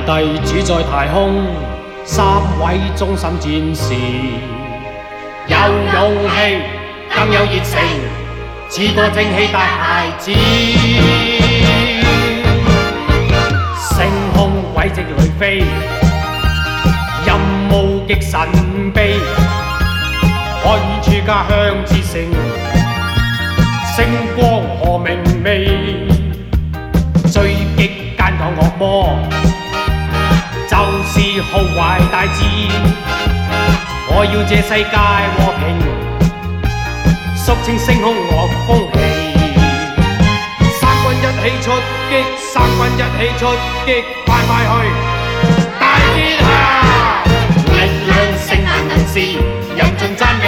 帝主在太空，3位忠心戰士，有勇氣，更有熱誠，似個正氣大孩子。星空軌跡裏飛，任務極神秘，看處家鄉之聲，星光何明媚。追擊奸黨惡魔，就是好壞大戰。我要這世界和平，肅清星空惡風氣。三軍一起出擊，三軍一起出擊，快快去大天下！力量勝萬能事，任盡讚。